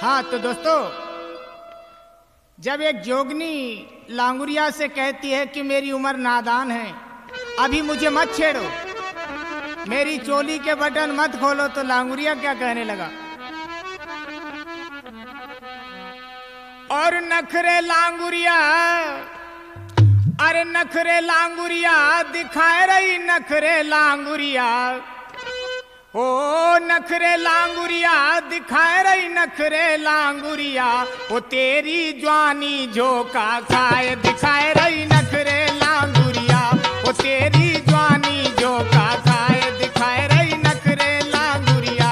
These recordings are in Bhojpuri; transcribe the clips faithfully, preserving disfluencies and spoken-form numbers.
हाँ तो दोस्तों, जब एक जोगनी लांगुरिया से कहती है कि मेरी उम्र नादान है, अभी मुझे मत छेड़ो, मेरी चोली के बटन मत खोलो, तो लांगुरिया क्या कहने लगा? और नखरे लांगुरिया, अरे नखरे लांगुरिया दिखाए रही, नखरे लांगुरिया, ओ नखरे लांगुरिया दिखाए रही, नखरे लांगुरिया, ओ तेरी जवानी झोंका खाए दिखाए रही, नखरे लांगुरिया, ओ तेरी जवानी झोंका खाए दिखाए रही, नखरे लांगुरिया।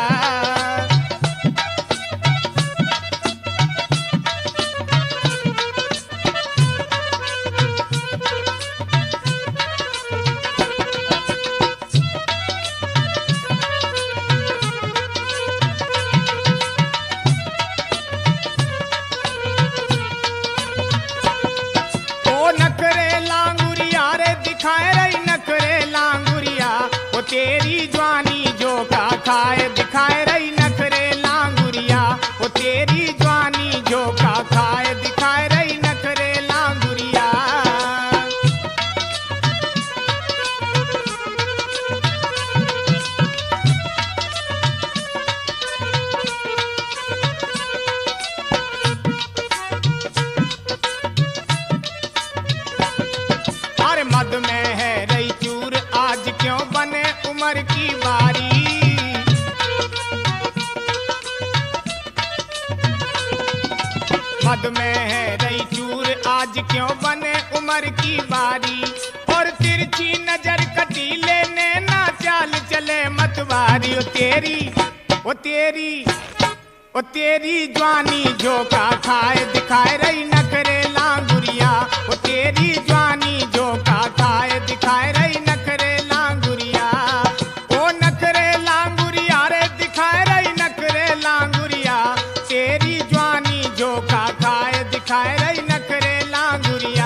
दिखाए रही नखरे लांगुरिया, वो तेरी जवानी झोंका खाए दिखाए रही, नखरे लांगुरिया, वो तेरी जवानी झोंका खाए दिखाए रही, नखरे लांगुरिया। अरे मद में है रही चूर, आज क्यों बने उम्र की बारी, मद में है रही चूर, आज क्यों बने उम्र की बारी, और तिरछी नजर कटीले ने ना चाल चले मतवारी, ओ तेरी ओ तेरी ओ तेरी जवानी झोंका खाए दिखाए रही, नखरे लांगुरिया, ओ तेरी जवानी झोंका खाए दिखाए रही, नखरे लांगुरिया, ओ नखरे लांगुरिया रे दिखाए रही, नखरे लांगुरिया, तेरी जवानी झोंका खाए दिखाए रही, नखरे लांगुरिया।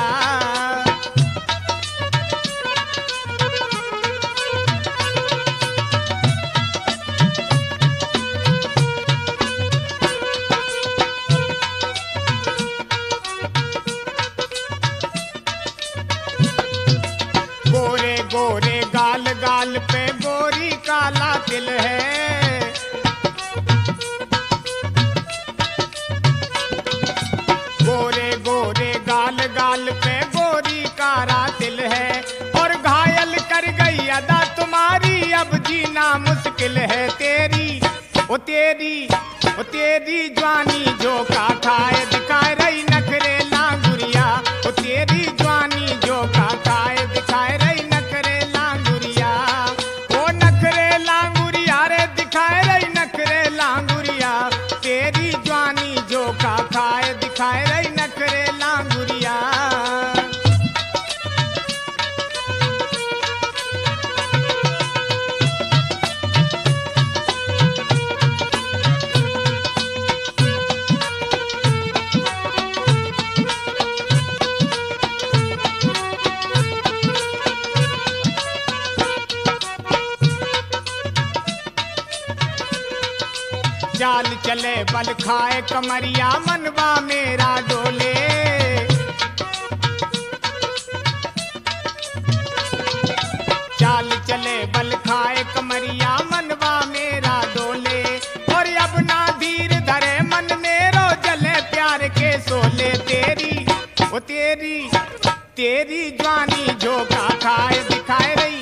गोरे गोरे गाल गाल पे गोरी काला तिल है, गोरे गोरे गाल गाल पे गोरी काला तिल है, और घायल कर गई अदा तुम्हारी, अब जीना मुश्किल है, तेरी ओ तेरी ओ तेरी जवानी झोंका खाए दिखाए रही, नखरे लांगुरिया, ओ तेरी जवानी झोंका खाए दिखाए रही, नखरे लांगुरिया, ओ नखरे लांगुरिया रे दिखाए रही, नखरे लांगुरिया, तेरी जवानी झोंका खाए दिखाए रही, नखरे लांगुरिया। चाल चले बल खाए कमरिया, मनवा मेरा डोले, चाल चले बल खाए कमरिया, मनवा मेरा डोले, और अब ना धीर धरे मन मेरो, जले प्यार के सोले, तेरी ओ तेरी तेरी जवानी झोंका खाए दिखाए रही,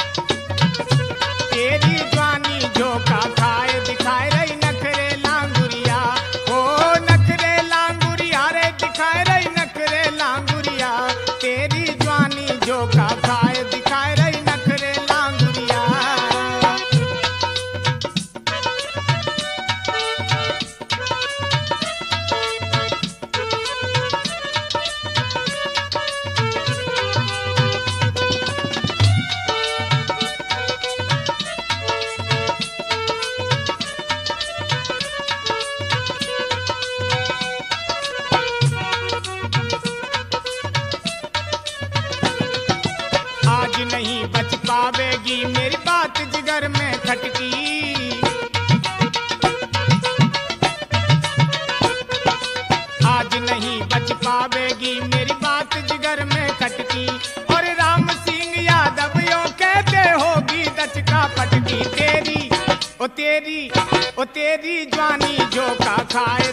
तेरी जवानी झोंका खाए दिखाए रही, नखरे लांगुरिया, ओ नखरे लांगुरिया रे दिखाए रही, नखरे लांगुरिया, तेरी जवानी झोंका खाए दिखाए रही, नखरे लांगुरिया। आज नहीं बच पावेगी मेरी बात जिगर में खटकी, पावेगी, मेरी बात जिगर में खटकी। और राम सिंह यादव यों कहते होगी दचका पटकी। तेरी ओ तेरी ओ तेरी जवानी झोंका खाए